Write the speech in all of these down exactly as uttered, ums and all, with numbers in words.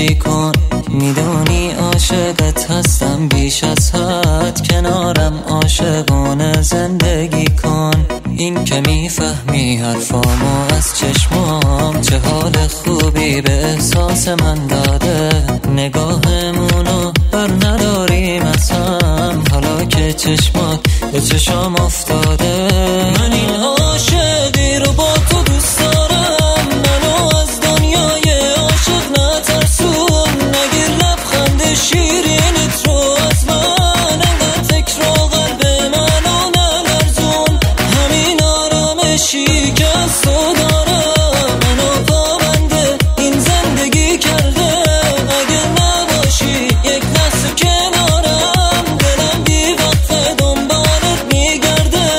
زندگی کن. میدونی عاشقت هستم بیش از حد، کنارم عاشقانه زندگی کن. این که میفهمی حرفامو از چشمام، چه حال خوبی به احساس من داده. نگاهمونو بر نداریم از هم، حالا که چشمات به چشام افتاده. من این عاشقی رو با تو دوست دارم، منو از دنیای عاشق نترسون. نگیر لبخند شیرینت رو از من، انقدر فکر و قلب منو نلرزون. همین آرامشی که از تو دارم منو پابنده این زندگی کرده. اگه نباشی یک لحظه کنارم، دلم بی وقت دنبالت میگرده.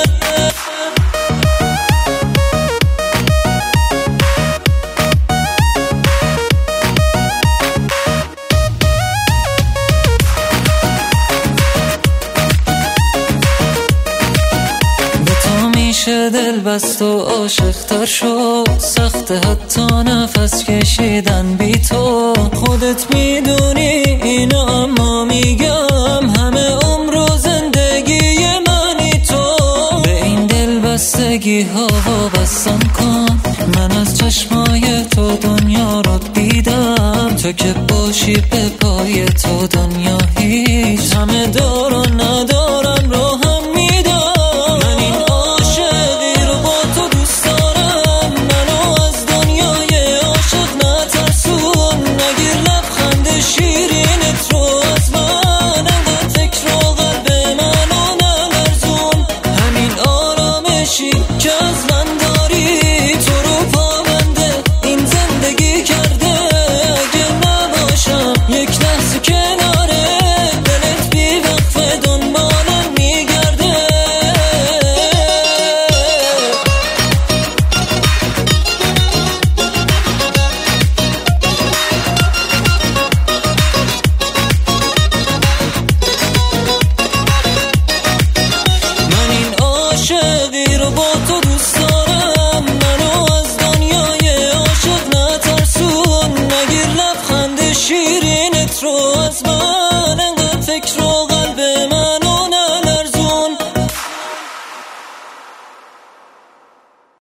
به تو میشه دل بست و عاشق تر شد، سخت حتی نفس کشیدن بی تو. خودت میدونی اینو اما میگم، همه عمر و زندگی منی تو. به این دل بستگی ها وابستم کن، من از چشمای تو دنیا رو دیدم. تو که باشی به پای تو دنیا هیچ، همه دار و ندارم رو هم میدم. من این عاشقی رو با تو دوست دارم، منو از دنیای عاشق نترسون. نگیر لبخند شیرینت رو از من، انقدر فکر و قلب منو نلرزون. همین آرامشی که از من داری، تو رو پابنده این زندگی کرده. اگه نباشم یک لحظه کناره، دلت بی وقفه دنبالم میگرده. من این عاشقی رو با تو دوست دارم، منو از دنیای عاشق نترسون. نگیر لبخند شیرینت رو از من.